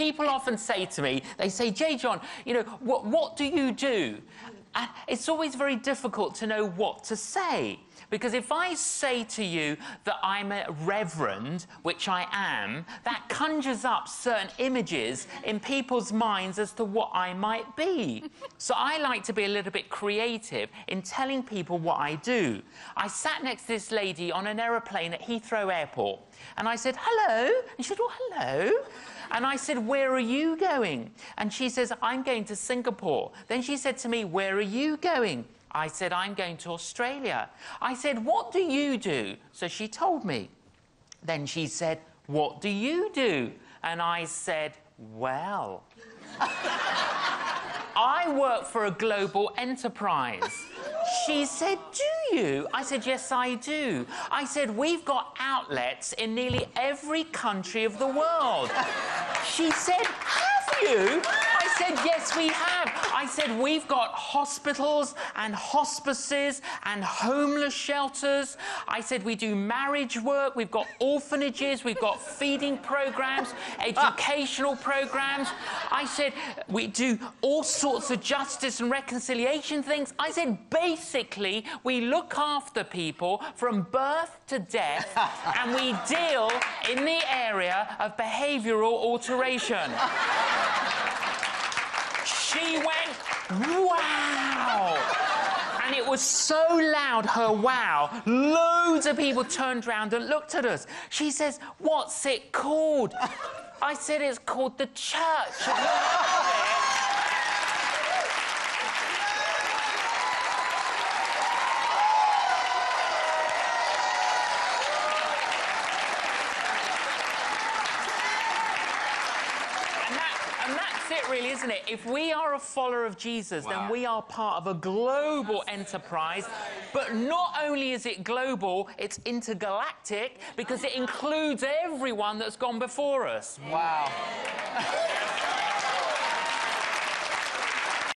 people often say to me, they say, J. John, you know, what do you do? And it's always very difficult to know what to say. Because if I say to you that I'm a reverend, which I am, that conjures up certain images in people's minds as to what I might be. So I like to be a little bit creative in telling people what I do. I sat next to this lady on an aeroplane at Heathrow Airport, and I said, hello. And she said, oh, hello. And I said, where are you going? And she says, I'm going to Singapore. Then she said to me, where are you going? I said, I'm going to Australia. I said, what do you do? So she told me. Then she said, what do you do? And I said, well, I work for a global enterprise. She said, do you? I said, yes, I do. I said, we've got outlets in nearly every country of the world. She said, have you? I said, yes, we have. I said, we've got hospitals and hospices and homeless shelters. I said, we do marriage work, we've got orphanages, we've got feeding programs, educational programs. I said, we do all sorts of justice and reconciliation things. I said, basically, we look after people from birth to death, and we deal in the area of behavioural alteration. She went, wow! And it was so loud, her wow, loads of people turned round and looked at us. She says, what's it called? I said, it's called the church. Really, isn't it? If we are a follower of Jesus, then we are part of a global enterprise. But not only is it global, it's intergalactic, because it includes everyone that's gone before us. Wow.